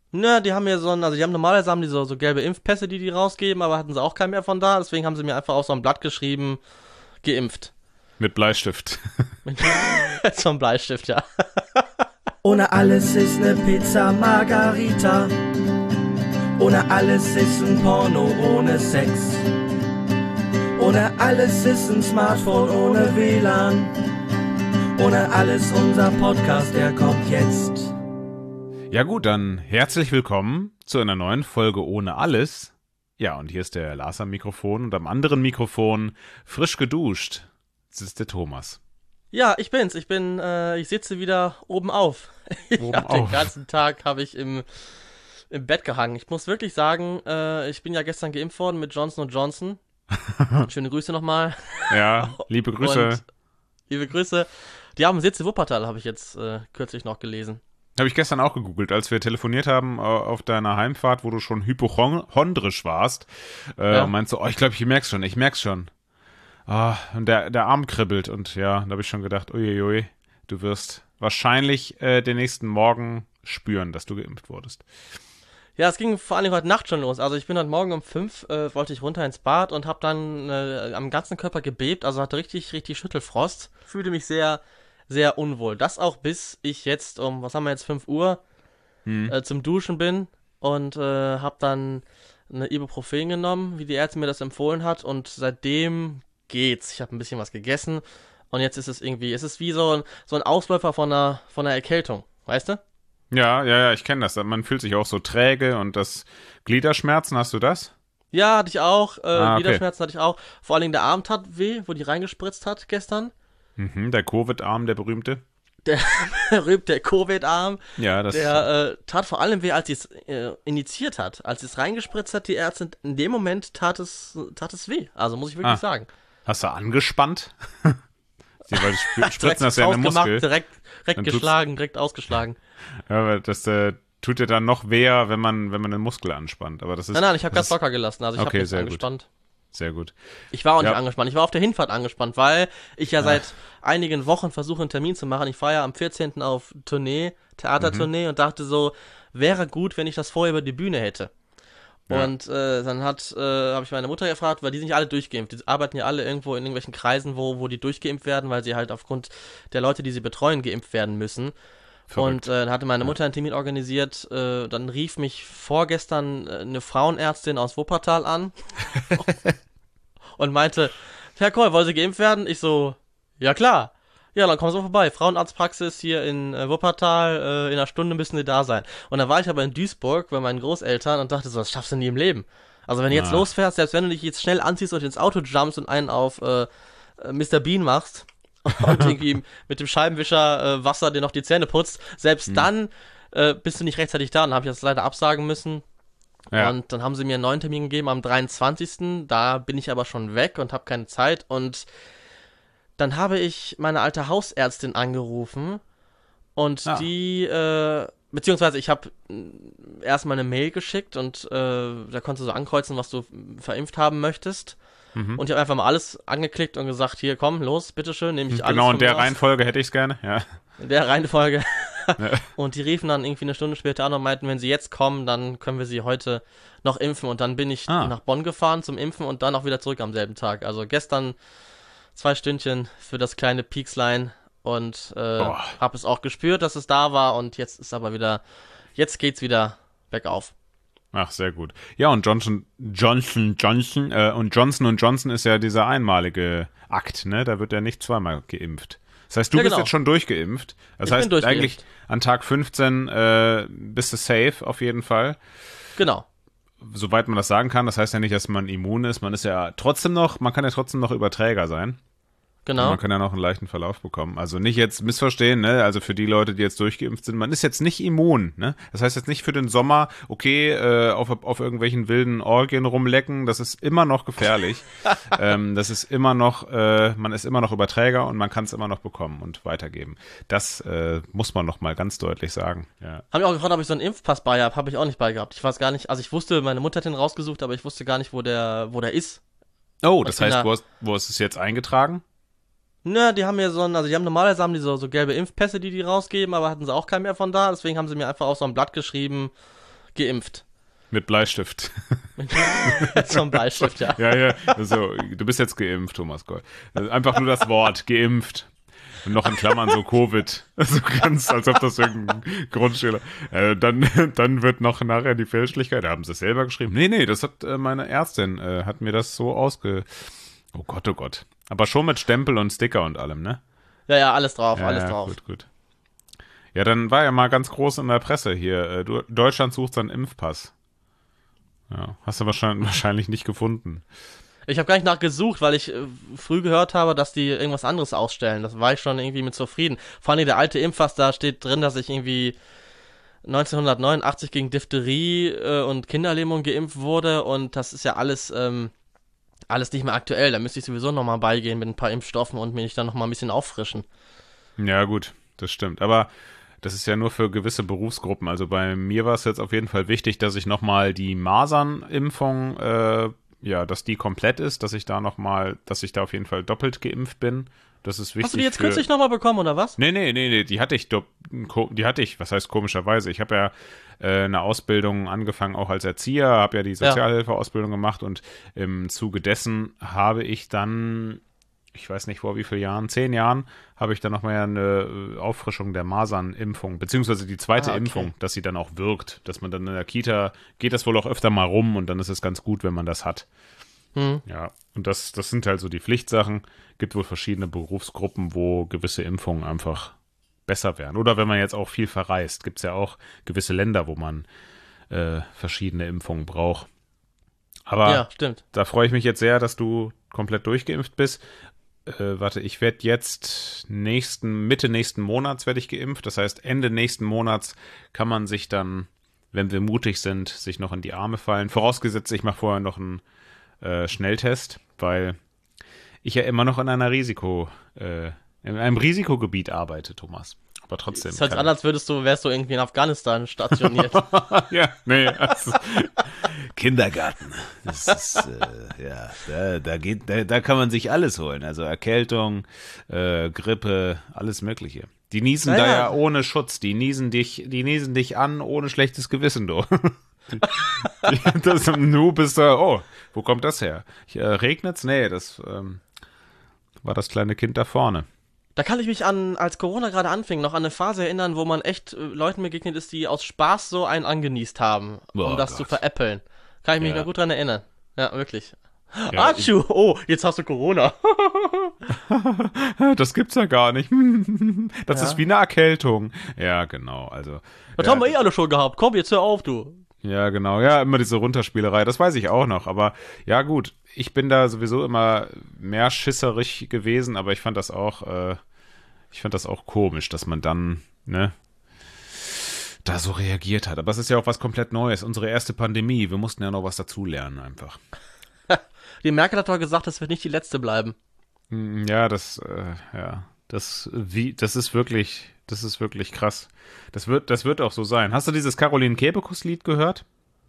Ne, die haben mir also die haben normalerweise haben die so gelbe Impfpässe, die rausgeben, aber hatten sie auch keinen mehr von da, deswegen haben sie mir einfach auf so ein Blatt geschrieben, geimpft. Mit Bleistift. Mit so einem Bleistift, ja. Ohne alles ist ne Pizza Margarita. Ohne alles ist ein Porno ohne Sex. Ohne alles ist ein Smartphone ohne WLAN. Ohne alles unser Podcast, der kommt jetzt. Ja gut, dann herzlich willkommen zu einer neuen Folge Ohne Alles. Ja, und hier ist der Lars am Mikrofon und am anderen frisch geduscht sitzt der Thomas. Ja, ich bin's. Ich sitze wieder oben auf. Den ganzen Tag habe ich im Bett gehangen. Ich muss wirklich sagen, ich bin ja gestern geimpft worden mit Johnson & Johnson. Schöne Grüße nochmal. Ja, liebe Grüße. Und liebe Grüße. Die haben Sitz in Wuppertal, habe ich jetzt kürzlich noch gelesen. Habe ich gestern auch gegoogelt, als wir telefoniert haben auf deiner Heimfahrt, wo du schon hypochondrisch warst. Und meinst so, ich glaube, ich merk's schon. Und der Arm kribbelt und ja, da habe ich schon gedacht, uiuiui, du wirst wahrscheinlich den nächsten Morgen spüren, dass du geimpft wurdest. Ja, es ging vor allem heute Nacht schon los. Also ich bin heute Morgen um 5, wollte ich runter ins Bad und habe dann am ganzen Körper gebebt, also hatte richtig Schüttelfrost. Fühlte mich sehr, sehr unwohl. Das auch bis ich jetzt was haben wir jetzt, 5 Uhr zum Duschen bin und habe dann eine Ibuprofen genommen, wie die Ärztin mir das empfohlen hat, und seitdem geht's. Ich habe ein bisschen was gegessen und jetzt ist es wie so ein Ausläufer von einer Erkältung, weißt du? Ja, ich kenne das. Man fühlt sich auch so träge und das Gliederschmerzen, hast du das? Ja, hatte ich auch. Okay. Gliederschmerzen hatte ich auch. Vor allen Dingen der Arm tat weh, wo die reingespritzt hat gestern. Der Covid-Arm, der berühmte. Der Covid-Arm. Ja, das. Der tat vor allem weh, als sie es injiziert hat. Als sie es reingespritzt hat, die Ärztin, in dem Moment tat es weh. Also muss ich wirklich sagen. Hast du angespannt? Weil die spritzen das ja in den Muskel. Direkt geschlagen, direkt ausgeschlagen. Ja, aber das tut dir dann noch weh, wenn man den Muskel anspannt. Aber das ist. Nein, ich habe ganz locker gelassen. Also ich habe nichts angespannt. Gut. Sehr gut. Ich war auch nicht angespannt. Ich war auf der Hinfahrt angespannt, weil ich ja seit einigen Wochen versuche, einen Termin zu machen. Ich fahre ja am 14. auf Tournee, Theatertournee, und dachte so, wäre gut, wenn ich das vorher über die Bühne hätte. Ja. Und dann habe ich meine Mutter gefragt, weil die sind ja alle durchgeimpft. Die arbeiten ja alle irgendwo in irgendwelchen Kreisen, wo die durchgeimpft werden, weil sie halt aufgrund der Leute, die sie betreuen, geimpft werden müssen. Verrückt. Und dann hatte meine Mutter einen Termin organisiert. Dann rief mich vorgestern eine Frauenärztin aus Wuppertal an und meinte, Herr Koll, wollen Sie geimpft werden? Ich so, ja klar. Ja, dann kommen Sie vorbei. Frauenarztpraxis hier in Wuppertal, in einer Stunde müssen Sie da sein. Und dann war ich aber in Duisburg bei meinen Großeltern und dachte so, das schaffst du nie im Leben. Also wenn du jetzt losfährst, selbst wenn du dich jetzt schnell anziehst und ins Auto jumpst und einen auf Mr. Bean machst und irgendwie mit dem Scheibenwischer Wasser dir noch die Zähne putzt, selbst dann bist du nicht rechtzeitig da. Dann habe ich das leider absagen müssen. Ja. Und dann haben sie mir einen neuen Termin gegeben am 23. Da bin ich aber schon weg und habe keine Zeit. Und dann habe ich meine alte Hausärztin angerufen und die, beziehungsweise ich habe erstmal eine Mail geschickt und da konntest du so ankreuzen, was du verimpft haben möchtest. Und ich habe einfach mal alles angeklickt und gesagt, hier, komm, los, bitteschön, nehme ich alles. Genau, in der Reihenfolge hätte ich es gerne, ja. In der Reihenfolge. Und die riefen dann irgendwie eine Stunde später an und meinten, wenn sie jetzt kommen, dann können wir sie heute noch impfen. Und dann bin ich nach Bonn gefahren zum Impfen und dann auch wieder zurück am selben Tag. Also gestern 2 Stündchen für das kleine Piekslein und habe es auch gespürt, dass es da war, und jetzt geht's wieder bergauf. Ach, sehr gut. Ja, und Johnson ist ja dieser einmalige Akt, ne? Da wird ja nicht zweimal geimpft. Das heißt, du bist jetzt schon durchgeimpft. Das heißt, eigentlich an Tag 15 bist du safe auf jeden Fall. Genau. Soweit man das sagen kann. Das heißt ja nicht, dass man immun ist. Man kann ja trotzdem noch Überträger sein. Genau. Und man kann ja noch einen leichten Verlauf bekommen. Also nicht jetzt missverstehen, ne? Also für die Leute, die jetzt durchgeimpft sind, man ist jetzt nicht immun, ne? Das heißt jetzt nicht für den Sommer, okay, auf irgendwelchen wilden Orgien rumlecken, das ist immer noch gefährlich. Das ist immer noch, man ist immer noch Überträger und man kann es immer noch bekommen und weitergeben. Das muss man noch mal ganz deutlich sagen. Ja. Haben wir auch gefragt, ob ich so einen Impfpass bei habe. Habe ich auch nicht bei gehabt. Ich weiß gar nicht, also ich wusste, meine Mutter hat den rausgesucht, aber ich wusste gar nicht, wo der ist. Oh, das heißt, wo ist es jetzt eingetragen? Ne, die haben mir die haben normalerweise so gelbe Impfpässe, die rausgeben, aber hatten sie auch keinen mehr von da, deswegen haben sie mir einfach auf so ein Blatt geschrieben, geimpft. Mit Bleistift. Zum Bleistift, ja. Ja, also, du bist jetzt geimpft, Thomas Goll. Also einfach nur das Wort, geimpft. Und noch in Klammern so Covid. Also ganz, als ob das irgendein Grundschüler. Dann wird noch nachher die Fälschlichkeit, da haben sie es selber geschrieben. Nee, das hat meine Ärztin, hat mir das so Oh Gott. Aber schon mit Stempel und Sticker und allem, ne? Ja, alles drauf, alles drauf. Gut. Ja, dann war ja mal ganz groß in der Presse hier. Deutschland sucht seinen Impfpass. Ja, hast du wahrscheinlich nicht gefunden. Ich habe gar nicht nachgesucht, weil ich früh gehört habe, dass die irgendwas anderes ausstellen. Das war ich schon irgendwie mit zufrieden. Vor allem der alte Impfpass, da steht drin, dass ich irgendwie 1989 gegen Diphtherie und Kinderlähmung geimpft wurde und das ist ja alles nicht mehr aktuell. Da müsste ich sowieso nochmal beigehen mit ein paar Impfstoffen und mich dann nochmal ein bisschen auffrischen. Ja, gut, das stimmt. Aber das ist ja nur für gewisse Berufsgruppen. Also bei mir war es jetzt auf jeden Fall wichtig, dass ich nochmal die Masernimpfung, dass die komplett ist, dass ich da auf jeden Fall doppelt geimpft bin. Das ist wichtig. Hast du die jetzt kürzlich nochmal bekommen, oder was? Nee, die hatte ich, was heißt komischerweise? Ich habe ja eine Ausbildung angefangen, auch als Erzieher, habe ja die Sozialhilfeausbildung gemacht und im Zuge dessen habe ich dann, ich weiß nicht vor wie vielen Jahren, 10 Jahren, habe ich dann nochmal eine Auffrischung der Masernimpfung, beziehungsweise die zweite Impfung, dass sie dann auch wirkt, dass man dann in der Kita, geht das wohl auch öfter mal rum und dann ist es ganz gut, wenn man das hat. Ja, und das sind halt so die Pflichtsachen. Gibt wohl verschiedene Berufsgruppen, wo gewisse Impfungen einfach besser wären. Oder wenn man jetzt auch viel verreist, gibt es ja auch gewisse Länder, wo man verschiedene Impfungen braucht. Aber ja, stimmt. Da freue ich mich jetzt sehr, dass du komplett durchgeimpft bist. Ich werde jetzt Mitte nächsten Monats werde ich geimpft. Das heißt, Ende nächsten Monats kann man sich dann, wenn wir mutig sind, sich noch in die Arme fallen. Vorausgesetzt, ich mache vorher noch einen Schnelltest, weil ich ja immer noch in einem Risikogebiet arbeite, Thomas. Aber trotzdem. Es hört sich an, als wärst du irgendwie in Afghanistan stationiert. Ja, nee. Also, Kindergarten. Das ist, da kann man sich alles holen. Also Erkältung, Grippe, alles Mögliche. Die niesen da ja ohne Schutz. Die niesen dich an, ohne schlechtes Gewissen, du. Du bist da, wo kommt das her? Regnet's? Nee, das war das kleine Kind da vorne. Da kann ich mich als Corona gerade anfing, noch an eine Phase erinnern, wo man echt Leuten begegnet ist, die aus Spaß so einen angenießt haben, um das zu veräppeln. Kann ich mich noch gut dran erinnern. Ja, wirklich. Ja, Atschu! Jetzt hast du Corona. Das gibt's ja gar nicht. Das ist wie eine Erkältung. Ja, genau. Also, das haben wir alle schon gehabt. Komm, jetzt hör auf, du. Ja, genau. Ja, immer diese Runterspielerei. Das weiß ich auch noch. Aber ja, gut. Ich bin da sowieso immer mehr schisserig gewesen, aber ich fand das auch komisch, dass man dann, da so reagiert hat. Aber es ist ja auch was komplett Neues. Unsere erste Pandemie. Wir mussten ja noch was dazulernen einfach. Die Merkel hat doch gesagt, das wird nicht die letzte bleiben. Ja, das ist wirklich krass. Das wird auch so sein. Hast du dieses Caroline Kebekus-Lied gehört?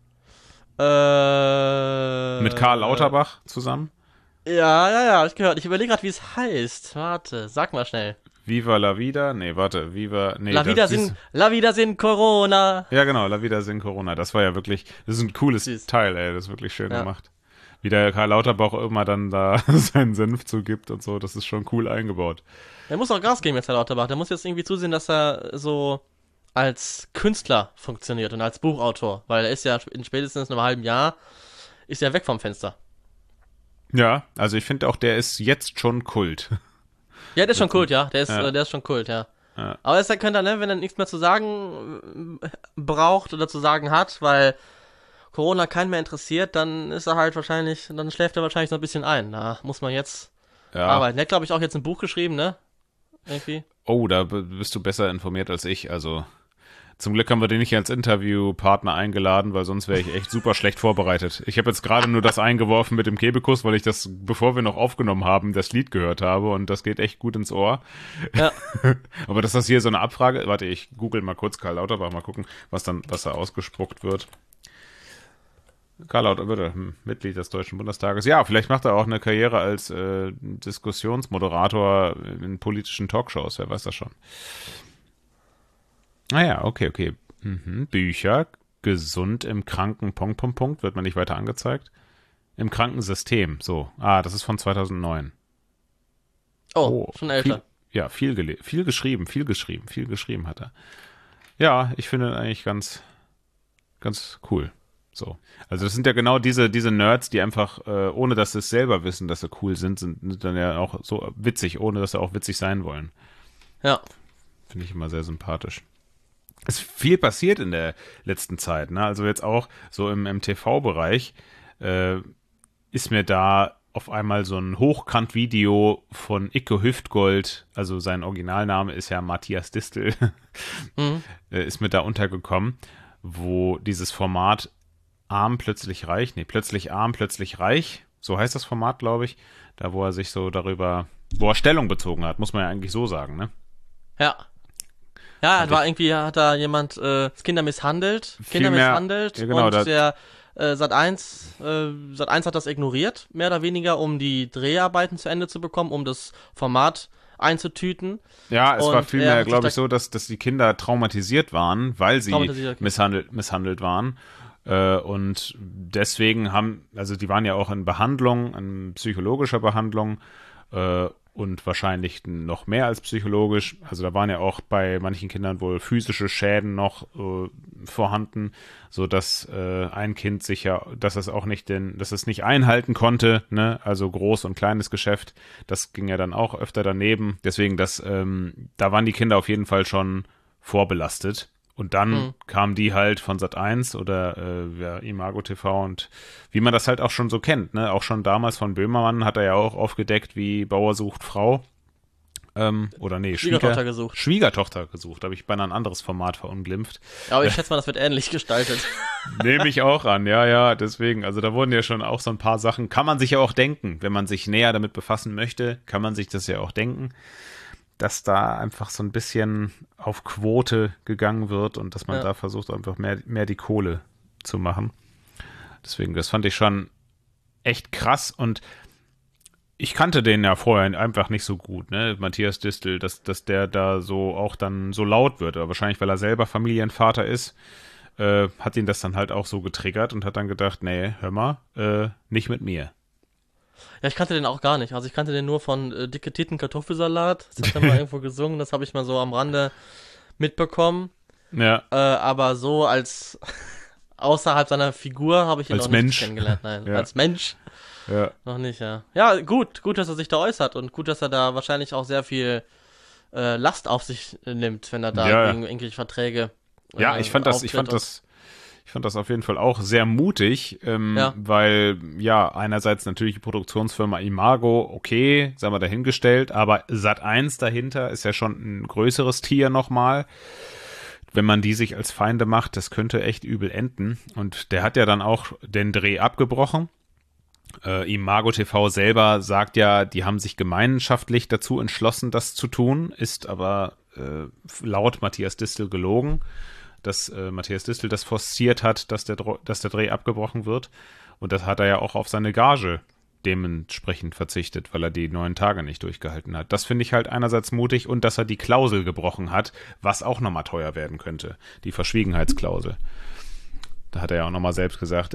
Mit Karl Lauterbach zusammen? Ja, hab ich gehört. Ich überlege gerade, wie es heißt. Warte, sag mal schnell. Viva la vida? Nee, warte, La vida sin Corona. Ja, genau, La vida sin Corona. Das war ja wirklich, das ist ein cooles Teil, ey. Das ist wirklich schön gemacht. Wie der Karl Lauterbach immer dann da seinen Senf zugibt und so. Das ist schon cool eingebaut. Er muss auch Gas geben jetzt, Herr Lauterbach. Der muss jetzt irgendwie zusehen, dass er so als Künstler funktioniert und als Buchautor. Weil er ist ja in spätestens einem halben Jahr ist er weg vom Fenster. Ja, also ich finde auch, der ist jetzt schon Kult. Ja, der ist schon Kult, ja. Der ist schon Kult, ja. Aber es könnte er, wenn er nichts mehr zu sagen braucht oder zu sagen hat, weil Corona keinen mehr interessiert, dann ist er halt dann schläft er wahrscheinlich noch ein bisschen ein. Da muss man jetzt arbeiten. Er hat, glaube ich, auch jetzt ein Buch geschrieben, ne? Irgendwie. Oh, da bist du besser informiert als ich. Also zum Glück haben wir den nicht als Interviewpartner eingeladen, weil sonst wäre ich echt super schlecht vorbereitet. Ich habe jetzt gerade nur das eingeworfen mit dem Kebekus, weil ich das, bevor wir noch aufgenommen haben, das Lied gehört habe und das geht echt gut ins Ohr. Ja. Aber dass das hier so eine Abfrage, warte, ich google mal kurz Karl Lauterbach, mal gucken, was da ausgespuckt wird. Karl Lauterbach, Mitglied des Deutschen Bundestages. Ja, vielleicht macht er auch eine Karriere als Diskussionsmoderator in politischen Talkshows, wer weiß das schon. Naja, okay. Bücher. gesund im Kranken, wird man nicht weiter angezeigt. Im Krankensystem, so. Das ist von 2009. Oh, schon älter. Viel geschrieben hat er. Ja, ich finde eigentlich ganz, ganz cool. So. Also das sind ja genau diese Nerds, die einfach, ohne dass sie es selber wissen, dass sie cool sind dann ja auch so witzig, ohne dass sie auch witzig sein wollen. Ja. Finde ich immer sehr sympathisch. Es ist viel passiert in der letzten Zeit, ne? Also jetzt auch so im TV-Bereich ist mir da auf einmal so ein Hochkant-Video von Icke Hüftgold, also sein Originalname ist ja Matthias Distel, ist mir da untergekommen, wo dieses Format plötzlich arm, plötzlich reich, so heißt das Format, glaube ich, da wo er sich so darüber, wo er Stellung bezogen hat, muss man ja eigentlich so sagen, ne? Ja. Ja, hat da jemand Kinder misshandelt, ja, genau, und der Sat.1 hat das ignoriert, mehr oder weniger, um die Dreharbeiten zu Ende zu bekommen, um das Format einzutüten. Ja, es war vielmehr, glaube ich, so, dass die Kinder traumatisiert waren, weil sie misshandelt waren. Und deswegen die waren ja auch in Behandlung, in psychologischer Behandlung, und wahrscheinlich noch mehr als psychologisch. Also da waren ja auch bei manchen Kindern wohl physische Schäden noch vorhanden, so dass ein Kind dass es nicht einhalten konnte, ne? Also groß und kleines Geschäft, das ging ja dann auch öfter daneben. Deswegen, da waren die Kinder auf jeden Fall schon vorbelastet. Und dann kamen die halt von Sat.1 oder Imago TV und wie man das halt auch schon so kennt, ne? Auch schon damals von Böhmermann hat er ja auch aufgedeckt, wie Bauer sucht Frau. Schwiegertochter gesucht. Habe ich beinahe ein anderes Format verunglimpft. Ja, aber ich schätze mal, das wird ähnlich gestaltet. Nehme ich auch an, ja, deswegen. Also da wurden ja schon auch so ein paar Sachen, kann man sich ja auch denken, wenn man sich näher damit befassen möchte, kann man sich das ja auch denken, dass da einfach so ein bisschen auf Quote gegangen wird und dass man da versucht, einfach mehr die Kohle zu machen. Deswegen, das fand ich schon echt krass und ich kannte den ja vorher einfach nicht so gut, ne, Matthias Distel, dass der da so auch dann so laut wird, aber wahrscheinlich, weil er selber Familienvater ist, hat ihn das dann halt auch so getriggert und hat dann gedacht, nee, hör mal, nicht mit mir. Ja, ich kannte den auch gar nicht. Also ich kannte den nur von Dicke Titten Kartoffelsalat. Das hat er mal irgendwo gesungen. Das habe ich mal so am Rande mitbekommen. Ja. Aber so als außerhalb seiner Figur habe ich ihn als noch nicht kennengelernt. Nein, ja. Als Mensch noch nicht, ja. Ja, gut, dass er sich da äußert und gut, dass er da wahrscheinlich auch sehr viel Last auf sich nimmt, wenn er da gegen irgendwelche Verträge ich fand das auf jeden Fall auch sehr mutig, weil, einerseits natürlich die Produktionsfirma Imago, okay, sagen wir dahingestellt, aber Sat.1 dahinter ist ja schon ein größeres Tier nochmal. Wenn man die sich als Feinde macht, das könnte echt übel enden. Und der hat ja dann auch den Dreh abgebrochen. Imago TV selber sagt ja, die haben sich gemeinschaftlich dazu entschlossen, das zu tun, ist aber laut Matthias Distel gelogen, dass Matthias Distel das forciert hat, dass der Dreh abgebrochen wird. Und das hat er ja auch auf seine Gage dementsprechend verzichtet, weil er die 9 Tage nicht durchgehalten hat. Das finde ich halt einerseits mutig und dass er die Klausel gebrochen hat, was auch nochmal teuer werden könnte. Die Verschwiegenheitsklausel. Da hat er ja auch nochmal selbst gesagt,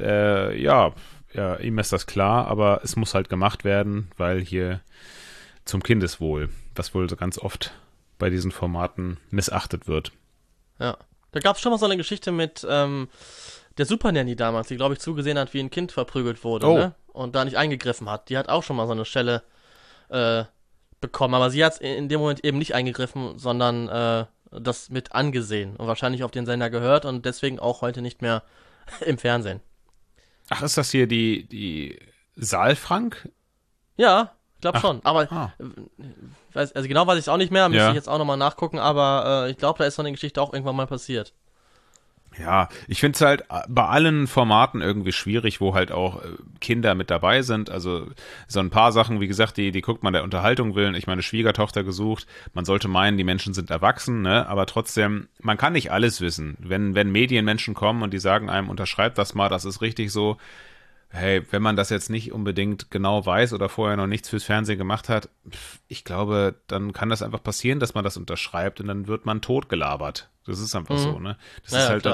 ihm ist das klar, aber es muss halt gemacht werden, weil hier zum Kindeswohl, was wohl so ganz oft bei diesen Formaten missachtet wird. Ja. Da gab es schon mal so eine Geschichte mit der Super Nanny damals, die, glaube ich, zugesehen hat, wie ein Kind verprügelt wurde, ne? Und da nicht eingegriffen hat. Die hat auch schon mal so eine Stelle bekommen, aber sie hat in dem Moment eben nicht eingegriffen, sondern das mit angesehen und wahrscheinlich auf den Sender gehört und deswegen auch heute nicht mehr im Fernsehen. Ach, ist das hier die Saalfrank? Ja, ich glaube schon. Aber also genau weiß ich es auch nicht mehr, müsste ich jetzt auch nochmal nachgucken, aber ich glaube, da ist so eine Geschichte auch irgendwann mal passiert. Ja, ich finde es halt bei allen Formaten irgendwie schwierig, wo halt auch Kinder mit dabei sind. Also so ein paar Sachen, wie gesagt, die guckt man der Unterhaltung willen. Ich meine, Schwiegertochter gesucht. Man sollte meinen, die Menschen sind erwachsen, ne? Aber trotzdem, man kann nicht alles wissen. Wenn Medienmenschen kommen und die sagen einem, unterschreibt das mal, das ist richtig so. Hey, wenn man das jetzt nicht unbedingt genau weiß oder vorher noch nichts fürs Fernsehen gemacht hat, ich glaube, dann kann das einfach passieren, dass man das unterschreibt und dann wird man totgelabert. Das ist einfach so, ne? Das ist halt klar. Dann auch,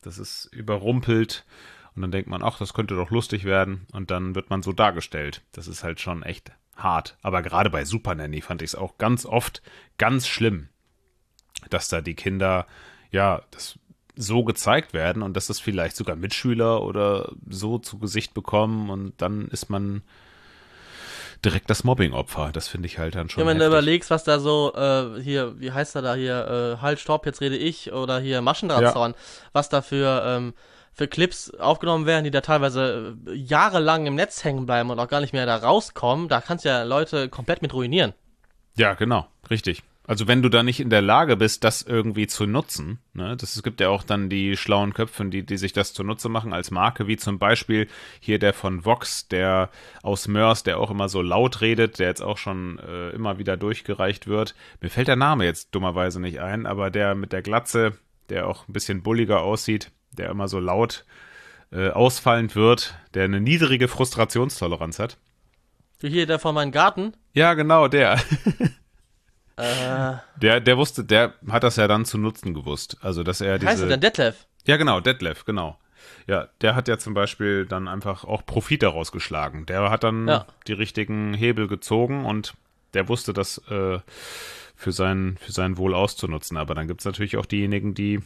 Das ist überrumpelt und dann denkt man, ach, das könnte doch lustig werden und dann wird man so dargestellt. Das ist halt schon echt hart. Aber gerade bei Super Nanny fand ich es auch ganz oft ganz schlimm, dass da die Kinder, ja, das so gezeigt werden und dass das vielleicht sogar Mitschüler oder so zu Gesicht bekommen und dann ist man direkt das Mobbing-Opfer. Das finde ich halt dann schon wenn du heftig. überlegst, was da so, hier, wie heißt er da hier, halt, stopp, jetzt rede ich, oder hier Maschendrahtzaun, was da für Clips aufgenommen werden, die da teilweise jahrelang im Netz hängen bleiben und auch gar nicht mehr da rauskommen, da kannst du ja Leute komplett mit ruinieren. Ja, genau, richtig. Also wenn du da nicht in der Lage bist, das irgendwie zu nutzen, ne, es gibt ja auch dann die schlauen Köpfe, die sich das zunutze machen als Marke, wie zum Beispiel hier der von Vox, der aus Mörs, der auch immer so laut redet, der jetzt auch schon immer wieder durchgereicht wird. Mir fällt der Name jetzt dummerweise nicht ein, aber der mit der Glatze, der auch ein bisschen bulliger aussieht, der immer so laut ausfallend wird, der eine niedrige Frustrationstoleranz hat. Wie hier der von meinem Garten? Ja, genau, der. Der wusste, der hat das ja dann zu nutzen gewusst. Also, dass er diese... Heißt er denn Detlef? Ja, genau, Detlef, genau. Ja, der hat ja zum Beispiel dann einfach auch Profit daraus geschlagen. Der hat dann die richtigen Hebel gezogen und der wusste das für sein Wohl auszunutzen. Aber dann gibt es natürlich auch diejenigen, die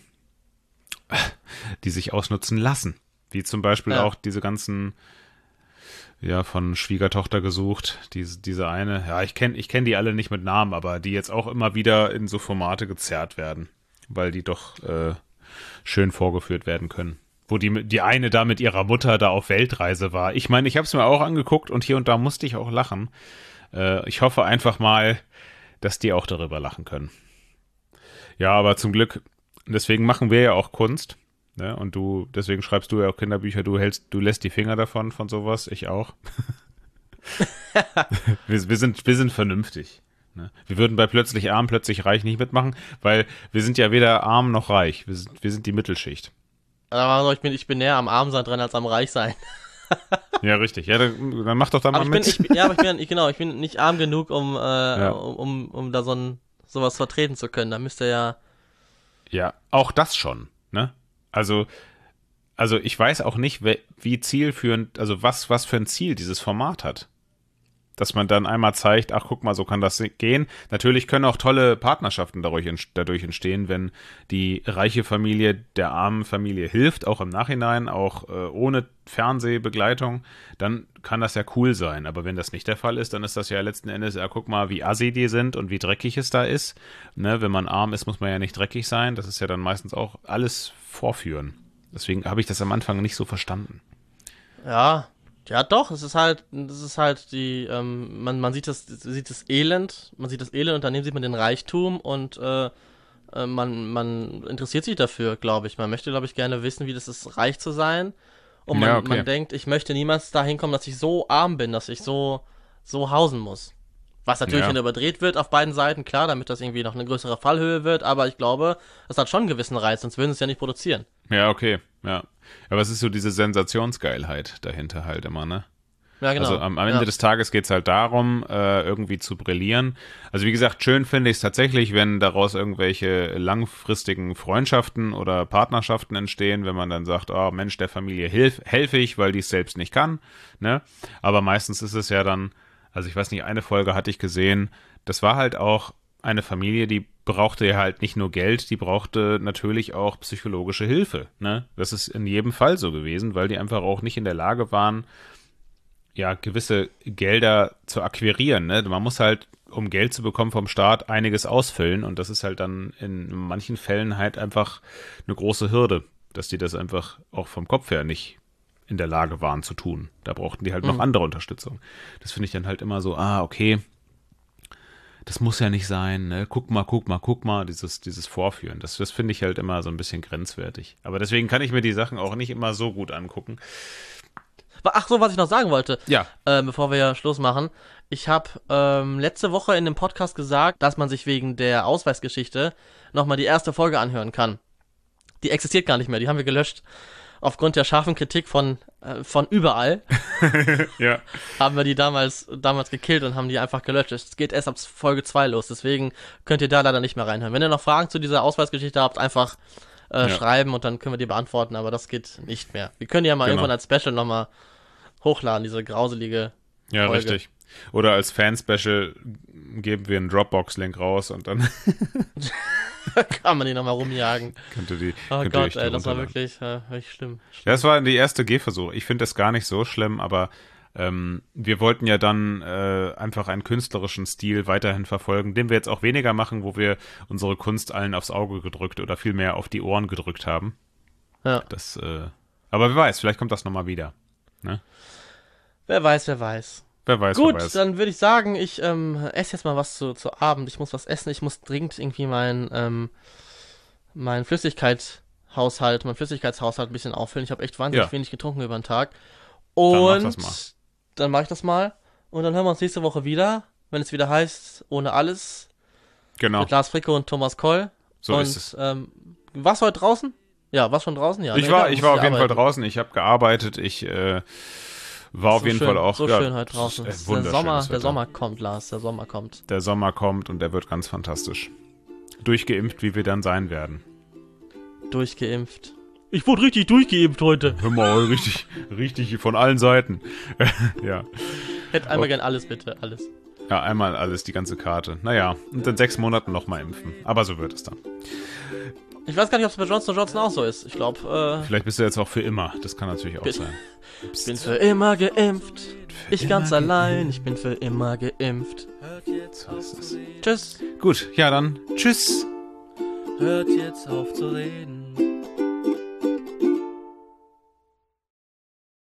sich ausnutzen lassen. Wie zum Beispiel auch diese ganzen... Ja, von Schwiegertochter gesucht, diese eine. Ja, ich kenn die alle nicht mit Namen, aber die jetzt auch immer wieder in so Formate gezerrt werden, weil die doch schön vorgeführt werden können. Wo die eine da mit ihrer Mutter da auf Weltreise war. Ich meine, ich habe es mir auch angeguckt und hier und da musste ich auch lachen. Ich hoffe einfach mal, dass die auch darüber lachen können. Ja, aber zum Glück, deswegen machen wir ja auch Kunst. Ne? Und deswegen schreibst du ja auch Kinderbücher, du lässt die Finger davon, von sowas, ich auch. wir sind vernünftig. Ne? Wir würden bei Plötzlich arm, plötzlich reich nicht mitmachen, weil wir sind ja weder arm noch reich. Wir sind die Mittelschicht. Aber ich bin näher am Armsein dran als am Reichsein. Ja, richtig. Ja, dann mach doch da mal mit. Ich bin nicht arm genug, um da sowas vertreten zu können. Da müsste ja... Ja, auch das schon, ne? Also ich weiß auch nicht, wie zielführend, also was für ein Ziel dieses Format hat. Dass man dann einmal zeigt, ach guck mal, so kann das gehen. Natürlich können auch tolle Partnerschaften dadurch entstehen, wenn die reiche Familie der armen Familie hilft, auch im Nachhinein, auch ohne Fernsehbegleitung, dann kann das ja cool sein. Aber wenn das nicht der Fall ist, dann ist das ja letzten Endes, ja guck mal, wie assi die sind und wie dreckig es da ist. Ne, wenn man arm ist, muss man ja nicht dreckig sein. Das ist ja dann meistens auch alles vorführen. Deswegen habe ich das am Anfang nicht so verstanden. Ja, doch, es ist halt die, man sieht das Elend und daneben sieht man den Reichtum und man interessiert sich dafür, glaube ich. Man möchte, glaube ich, gerne wissen, wie das ist, reich zu sein. Und man denkt, ich möchte niemals dahin kommen, dass ich so arm bin, dass ich so hausen muss. Was natürlich dann überdreht wird auf beiden Seiten, klar, damit das irgendwie noch eine größere Fallhöhe wird, aber ich glaube, das hat schon einen gewissen Reiz, sonst würden sie es ja nicht produzieren. Ja, okay, ja. Aber es ist so diese Sensationsgeilheit dahinter halt immer, ne? Ja, genau. Also am Ende des Tages geht es halt darum, irgendwie zu brillieren. Also wie gesagt, schön finde ich es tatsächlich, wenn daraus irgendwelche langfristigen Freundschaften oder Partnerschaften entstehen, wenn man dann sagt, oh Mensch, der Familie helfe ich, weil die es selbst nicht kann, ne? Aber meistens ist es ja dann, also ich weiß nicht, eine Folge hatte ich gesehen, das war halt auch eine Familie, die brauchte ja halt nicht nur Geld, die brauchte natürlich auch psychologische Hilfe, ne? Das ist in jedem Fall so gewesen, weil die einfach auch nicht in der Lage waren, ja, gewisse Gelder zu akquirieren, ne? Man muss halt, um Geld zu bekommen vom Staat, einiges ausfüllen und das ist halt dann in manchen Fällen halt einfach eine große Hürde, dass die das einfach auch vom Kopf her nicht in der Lage waren zu tun. Da brauchten die halt noch andere Unterstützung. Das finde ich dann halt immer so, okay, das muss ja nicht sein, ne? Guck mal, dieses Vorführen. Das finde ich halt immer so ein bisschen grenzwertig. Aber deswegen kann ich mir die Sachen auch nicht immer so gut angucken. Ach so, was ich noch sagen wollte, ja. Bevor wir ja Schluss machen. Ich habe letzte Woche in dem Podcast gesagt, dass man sich wegen der Ausweisgeschichte nochmal die erste Folge anhören kann. Die existiert gar nicht mehr, die haben wir gelöscht. Aufgrund der scharfen Kritik von überall ja. haben wir die damals gekillt und haben die einfach gelöscht. Es geht erst ab Folge 2 los, deswegen könnt ihr da leider nicht mehr reinhören. Wenn ihr noch Fragen zu dieser Ausweisgeschichte habt, einfach schreiben und dann können wir die beantworten, aber das geht nicht mehr. Wir können die ja mal irgendwann als Special nochmal hochladen, diese grauselige Folge. Richtig. Oder als Fan-Special geben wir einen Dropbox-Link raus und dann kann man die nochmal rumjagen. könnt ihr die Gott, ey, das war wirklich schlimm. Ja, das war die erste Gehversuch. Ich finde das gar nicht so schlimm, aber wir wollten ja dann einfach einen künstlerischen Stil weiterhin verfolgen, den wir jetzt auch weniger machen, wo wir unsere Kunst allen aufs Auge gedrückt oder vielmehr auf die Ohren gedrückt haben. Ja. Aber wer weiß, vielleicht kommt das nochmal wieder. Ne? Wer weiß, wer weiß. Wer weiß, Gut, wer weiß. dann würde ich sagen, ich esse jetzt mal was zu Abend. Ich muss was essen. Ich muss dringend irgendwie mein Flüssigkeitshaushalt ein bisschen auffüllen. Ich habe echt wahnsinnig wenig getrunken über den Tag. Und dann mach ich das mal. Und dann hören wir uns nächste Woche wieder, wenn es wieder heißt, ohne alles. Genau. Mit Lars Fricke und Thomas Koll. So ist es. Warst du heute draußen? Ja, warst schon draußen? Ja. Ich war auf jeden Fall draußen. Ich habe gearbeitet. Ich war auf jeden Fall auch. So schön heute draußen. Der Sommer kommt, Lars. Der Sommer kommt. Der Sommer kommt und der wird ganz fantastisch. Durchgeimpft, wie wir dann sein werden. Durchgeimpft. Ich wurde richtig durchgeimpft heute. Hör mal, richtig von allen Seiten. Ja. Hätte einmal gern alles, bitte, alles. Ja, einmal alles, die ganze Karte. Naja, und in 6 Monaten nochmal impfen. Aber so wird es dann. Ich weiß gar nicht, ob es bei Johnson & Johnson auch so ist. Ich glaube, vielleicht bist du jetzt auch für immer. Das kann natürlich auch sein. Ich bin für immer geimpft. Ich ganz allein. Ich bin für immer geimpft. So ist es. Tschüss. Gut, ja dann. Tschüss. Hört jetzt auf zu reden.